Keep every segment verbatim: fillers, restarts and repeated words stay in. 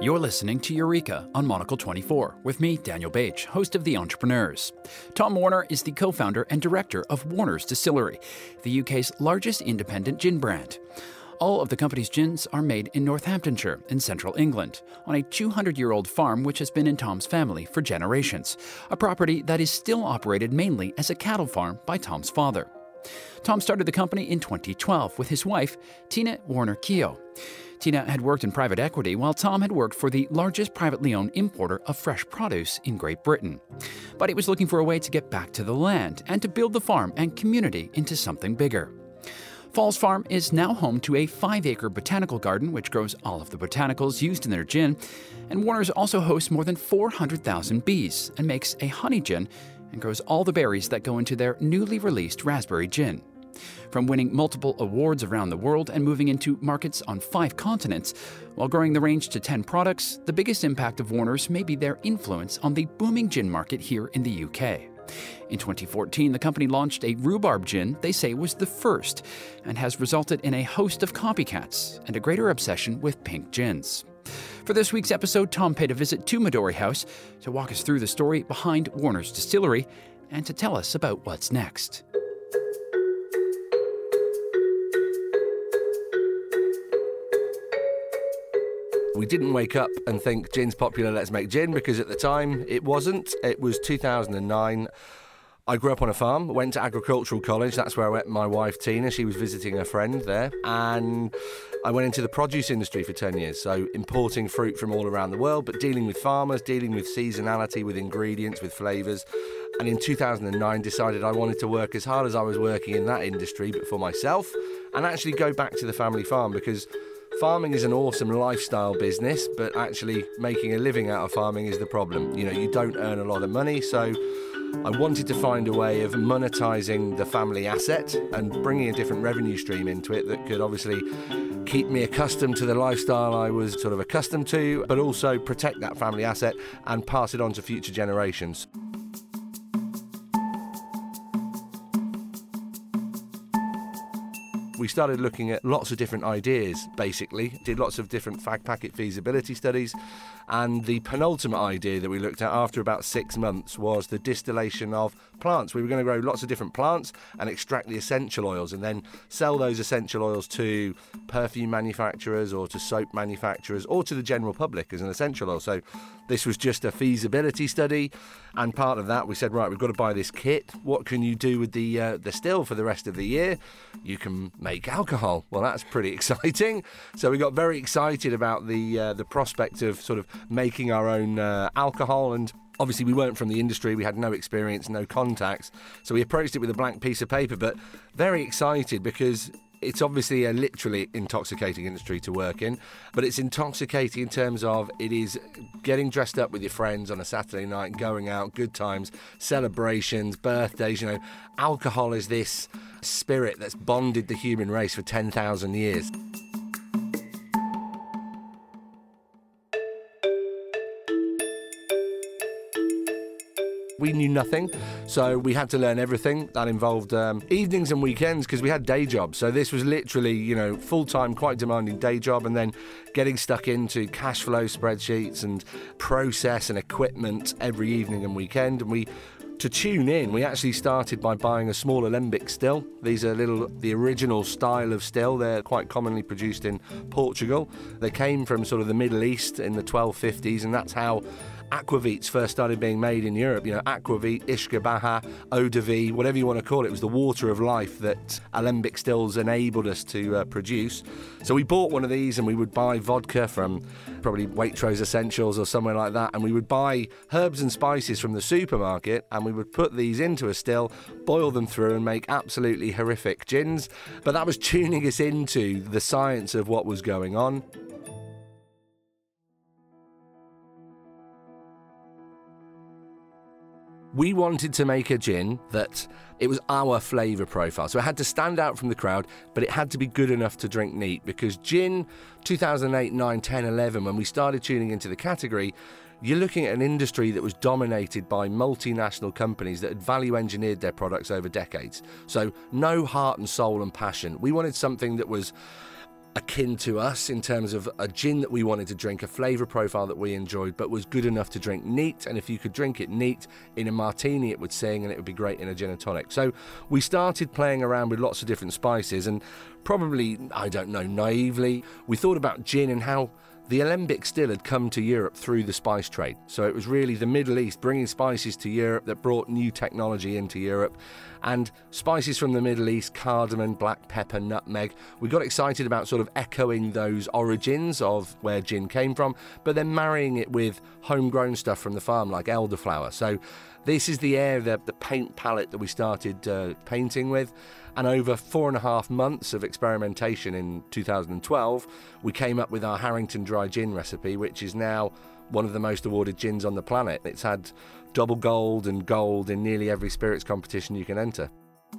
You're listening to Eureka on Monocle twenty-four with me, Daniel Bache, host of The Entrepreneurs. Tom Warner is the co-founder and director of Warner's Distillery, the U K's largest independent gin brand. All of the company's gins are made in Northamptonshire in central England, on a two hundred year old farm which has been in Tom's family for generations, a property that is still operated mainly as a cattle farm by Tom's father. Tom started the company in twenty twelve with his wife, Tina Warner-Keogh. Tina had worked in private equity while Tom had worked for the largest privately owned importer of fresh produce in Great Britain. But he was looking for a way to get back to the land and to build the farm and community into something bigger. Falls Farm is now home to a five-acre botanical garden which grows all of the botanicals used in their gin, and Warner's also hosts more than four hundred thousand bees and makes a honey gin and grows all the berries that go into their newly released raspberry gin. From winning multiple awards around the world and moving into markets on five continents, while growing the range to ten products, the biggest impact of Warner's may be their influence on the booming gin market here in the U K. In twenty fourteen, the company launched a rhubarb gin they say was the first, and has resulted in a host of copycats and a greater obsession with pink gins. For this week's episode, Tom paid a visit to Midori House to walk us through the story behind Warner's Distillery and to tell us about what's next. We didn't wake up and think gin's popular, let's make gin, because at the time it wasn't. It was two thousand nine. I grew up on a farm, went to agricultural college. That's where I met my wife, Tina. She was visiting a friend there. And I went into the produce industry for ten years. So importing fruit from all around the world, but dealing with farmers, dealing with seasonality, with ingredients, with flavours. And in two thousand nine, decided I wanted to work as hard as I was working in that industry, but for myself, and actually go back to the family farm, because farming is an awesome lifestyle business, but actually making a living out of farming is the problem. You know, you don't earn a lot of money, so I wanted to find a way of monetising the family asset and bringing a different revenue stream into it that could obviously keep me accustomed to the lifestyle I was sort of accustomed to, but also protect that family asset and pass it on to future generations. We started looking at lots of different ideas, basically. Did lots of different fag packet feasibility studies. And the penultimate idea that we looked at after about six months was the distillation of plants. We were going to grow lots of different plants and extract the essential oils and then sell those essential oils to perfume manufacturers or to soap manufacturers or to the general public as an essential oil. So this was just a feasibility study. And part of that, we said, right, we've got to buy this kit. What can you do with the, uh, the still for the rest of the year? You can make alcohol. Well, that's pretty exciting. So we got very excited about the uh, the prospect of sort of making our own uh, alcohol, and obviously we weren't from the industry, we had no experience, no contacts, so we approached it with a blank piece of paper, but very excited because it's obviously a literally intoxicating industry to work in, but it's intoxicating in terms of it is getting dressed up with your friends on a Saturday night, going out, good times, celebrations, birthdays. You know, alcohol is this spirit that's bonded the human race for ten thousand years. We knew nothing, so we had to learn everything. That involved um, evenings and weekends because we had day jobs. So this was literally, you know, full-time, quite demanding day job, and then getting stuck into cash flow spreadsheets and process and equipment every evening and weekend. And we, to tune in, we actually started by buying a small alembic still. These are little, the original style of still. They're quite commonly produced in Portugal. They came from sort of the Middle East in the twelve fifties, and that's how aquavits first started being made in Europe. You know, aquavit, ishkabaha, eau de vie, whatever you want to call it. It was the water of life that alembic stills enabled us to uh, produce. So we bought one of these, and we would buy vodka from probably Waitrose Essentials or somewhere like that, and we would buy herbs and spices from the supermarket, and we would put these into a still, boil them through, and make absolutely horrific gins. But that was tuning us into the science of what was going on. We wanted to make a gin that it was our flavour profile. So it had to stand out from the crowd, but it had to be good enough to drink neat, because gin, two thousand eight, nine, ten, eleven, when we started tuning into the category, you're looking at an industry that was dominated by multinational companies that had value engineered their products over decades. So no heart and soul and passion. We wanted something that was akin to us in terms of a gin that we wanted to drink, a flavour profile that we enjoyed, but was good enough to drink neat. And if you could drink it neat in a martini, it would sing, and it would be great in a gin and tonic. So we started playing around with lots of different spices, and probably, I don't know, naively, we thought about gin and how the alembic still had come to Europe through the spice trade. So it was really the Middle East bringing spices to Europe that brought new technology into Europe. And spices from the Middle East, cardamom, black pepper, nutmeg. We got excited about sort of echoing those origins of where gin came from, but then marrying it with homegrown stuff from the farm like elderflower. So this is the air, the, the paint palette that we started uh, painting with. And over four and a half months of experimentation in two thousand twelve, we came up with our Harrington Dry Gin recipe, which is now one of the most awarded gins on the planet. It's had double gold and gold in nearly every spirits competition you can enter.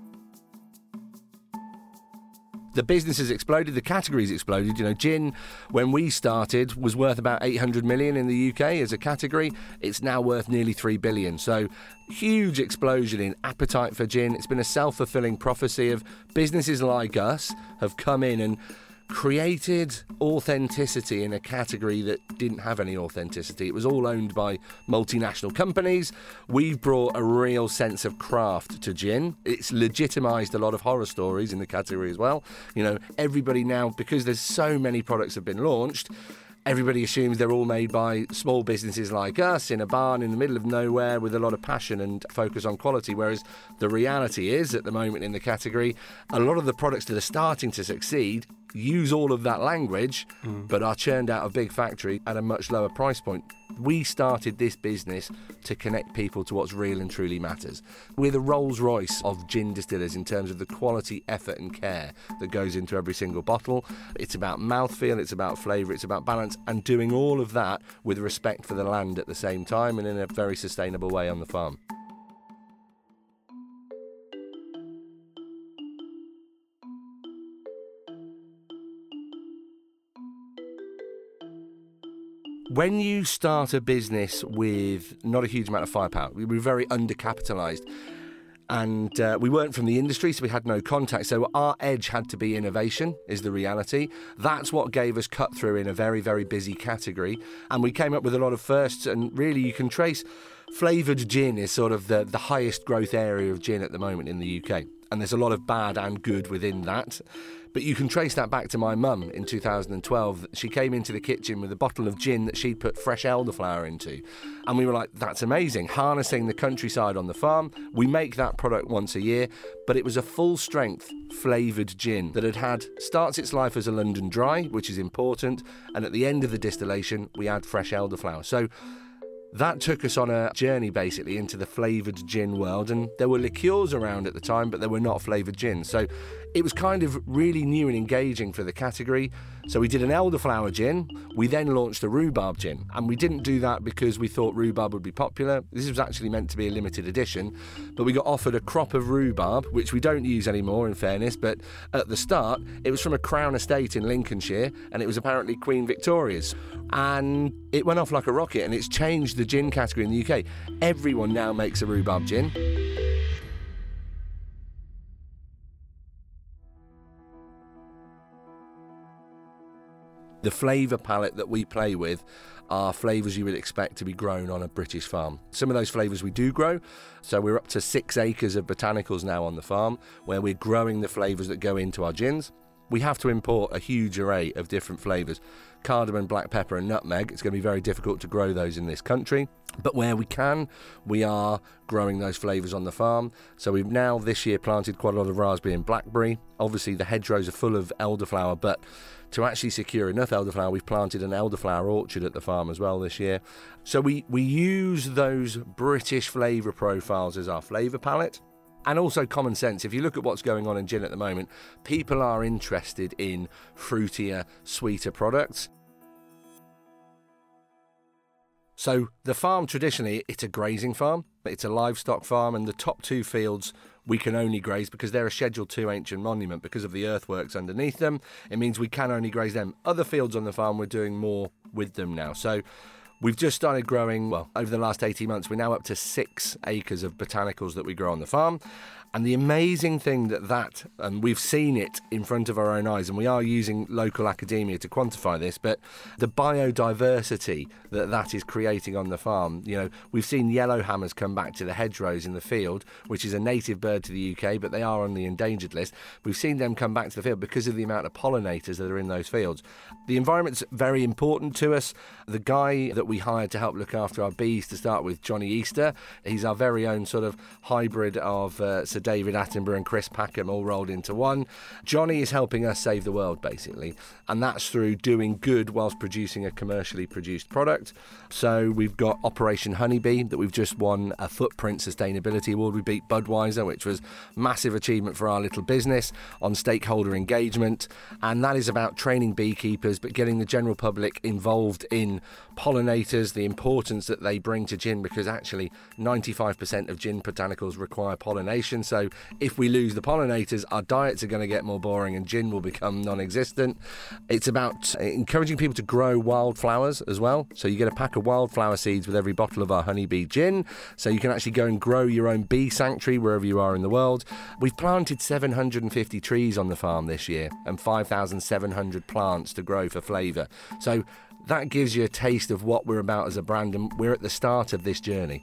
The business has exploded, the category's exploded. You know, gin, when we started, was worth about eight hundred million in the U K as a category. It's now worth nearly three billion. So, huge explosion in appetite for gin. It's been a self-fulfilling prophecy of businesses like us have come in and created authenticity in a category that didn't have any authenticity. It was all owned by multinational companies. We've brought a real sense of craft to gin. It's legitimised a lot of horror stories in the category as well. You know, everybody now, because there's so many products have been launched, everybody assumes they're all made by small businesses like us in a barn in the middle of nowhere with a lot of passion and focus on quality, whereas the reality is, at the moment in the category, a lot of the products that are starting to succeed use all of that language, mm. but are churned out of big factory at a much lower price point. We started this business to connect people to what's real and truly matters. We're the Rolls-Royce of gin distillers in terms of the quality, effort and care that goes into every single bottle. It's about mouthfeel, it's about flavour, it's about balance, and doing all of that with respect for the land at the same time and in a very sustainable way on the farm. When you start a business with not a huge amount of firepower, we were very undercapitalised, and uh, we weren't from the industry, so we had no contact. So our edge had to be innovation, is the reality. That's what gave us cut through in a very, very busy category. And we came up with a lot of firsts, and really you can trace flavoured gin is sort of the, the highest growth area of gin at the moment in the U K. And there's a lot of bad and good within that. But you can trace that back to my mum in two thousand twelve. She came into the kitchen with a bottle of gin that she'd put fresh elderflower into. And we were like, that's amazing. Harnessing the countryside on the farm. We make that product once a year. But it was a full-strength flavoured gin that had had, starts its life as a London Dry, which is important. And at the end of the distillation, we add fresh elderflower. So that took us on a journey basically into the flavoured gin world, and there were liqueurs around at the time, but there were not flavoured gins. So it was kind of really new and engaging for the category. So we did an elderflower gin. We then launched a rhubarb gin, and we didn't do that because we thought rhubarb would be popular. This was actually meant to be a limited edition, but we got offered a crop of rhubarb, which we don't use anymore in fairness, but at the start it was from a Crown estate in Lincolnshire, and it was apparently Queen Victoria's, and it went off like a rocket, and it's changed the gin category in the U K. Everyone now makes a rhubarb gin. The flavour palette that we play with are flavours you would expect to be grown on a British farm. Some of those flavours we do grow, so we're up to six acres of botanicals now on the farm where we're growing the flavours that go into our gins. We have to import a huge array of different flavours. Cardamom, black pepper and nutmeg, it's going to be very difficult to grow those in this country. But where we can, we are growing those flavours on the farm. So we've now this year planted quite a lot of raspberry and blackberry. Obviously the hedgerows are full of elderflower, but to actually secure enough elderflower, we've planted an elderflower orchard at the farm as well this year. So we, we use those British flavour profiles as our flavour palette. And also common sense. If you look at what's going on in gin at the moment, people are interested in fruitier, sweeter products. So the farm, traditionally, it's a grazing farm. It's a livestock farm, and the top two fields we can only graze because they're a Schedule two ancient monument because of the earthworks underneath them. It means we can only graze them. Other fields on the farm, we're doing more with them now. So we've just started growing, well, over the last eighteen months, we're now up to six acres of botanicals that we grow on the farm. And the amazing thing that that, and we've seen it in front of our own eyes, and we are using local academia to quantify this, but the biodiversity that that is creating on the farm. You know, we've seen yellowhammers come back to the hedgerows in the field, which is a native bird to the U K, but they are on the endangered list. We've seen them come back to the field because of the amount of pollinators that are in those fields. The environment's very important to us. The guy that we hired to help look after our bees to start with, Johnny Easter, he's our very own sort of hybrid of uh, Sir David Attenborough and Chris Packham all rolled into one. Johnny is helping us save the world, basically, and that's through doing good whilst producing a commercially produced product. So we've got Operation Honeybee that we've just won a Footprint Sustainability Award. We beat Budweiser, which was massive achievement for our little business on stakeholder engagement, and that is about training beekeepers but getting the general public involved in pollinators, the importance that they bring to gin, because actually ninety-five percent of gin botanicals require pollination. So if we lose the pollinators, our diets are going to get more boring and gin will become non-existent. It's about encouraging people to grow wildflowers as well. So you get a pack of wildflower seeds with every bottle of our Honeybee gin. So you can actually go and grow your own bee sanctuary wherever you are in the world. We've planted seven hundred fifty trees on the farm this year and five thousand seven hundred plants to grow for flavour. So that gives you a taste of what we're about as a brand, and we're at the start of this journey.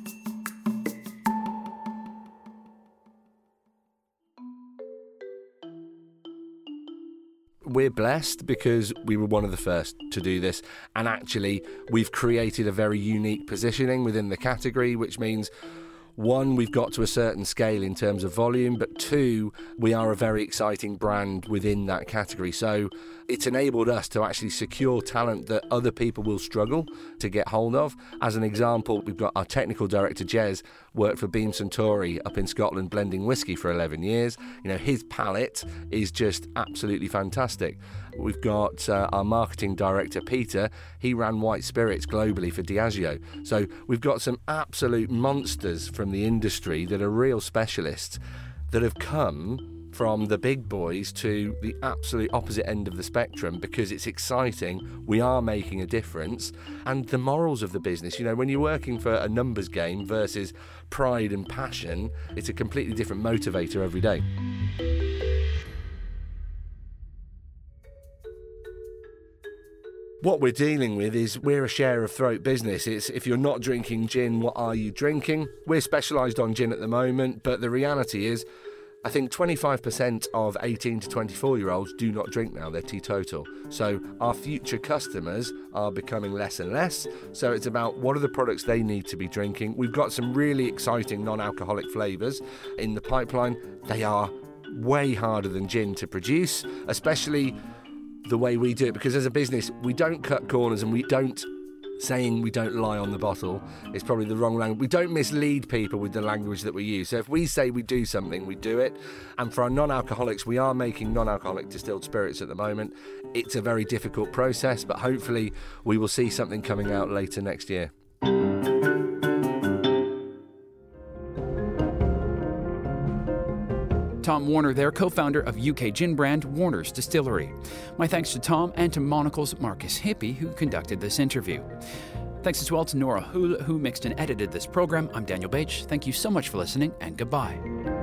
We're blessed because we were one of the first to do this, and actually we've created a very unique positioning within the category, which means one, we've got to a certain scale in terms of volume, but two, we are a very exciting brand within that category. So it's enabled us to actually secure talent that other people will struggle to get hold of. As an example, we've got our technical director, Jez, worked for Beam Suntory up in Scotland blending whiskey for eleven years. You know, his palate is just absolutely fantastic. We've got uh, our marketing director, Peter. He ran white spirits globally for Diageo. So we've got some absolute monsters from the industry that are real specialists that have come from the big boys to the absolute opposite end of the spectrum, because it's exciting, we are making a difference, and the morals of the business, you know, when you're working for a numbers game versus pride and passion, it's a completely different motivator every day. What we're dealing with is we're a share of throat business. It's if you're not drinking gin, what are you drinking? We're specialised on gin at the moment, but the reality is I think twenty-five percent of eighteen to twenty-four year olds do not drink now, they're teetotal. So our future customers are becoming less and less. So it's about what are the products they need to be drinking. We've got some really exciting non-alcoholic flavours in the pipeline. They are way harder than gin to produce, especially the way we do it, because as a business, we don't cut corners and we don't saying we don't lie on the bottle is probably the wrong language. We don't mislead people with the language that we use. So if we say we do something, we do it. And for our non-alcoholics, we are making non-alcoholic distilled spirits at the moment. It's a very difficult process, but hopefully we will see something coming out later next year. Tom Warner there, co-founder of U K gin brand Warner's Distillery. My thanks to Tom and to Monocle's Marcus Hippie, who conducted this interview. Thanks as well to Nora Houle, who mixed and edited this program. I'm Daniel Bache. Thank you so much for listening, and goodbye.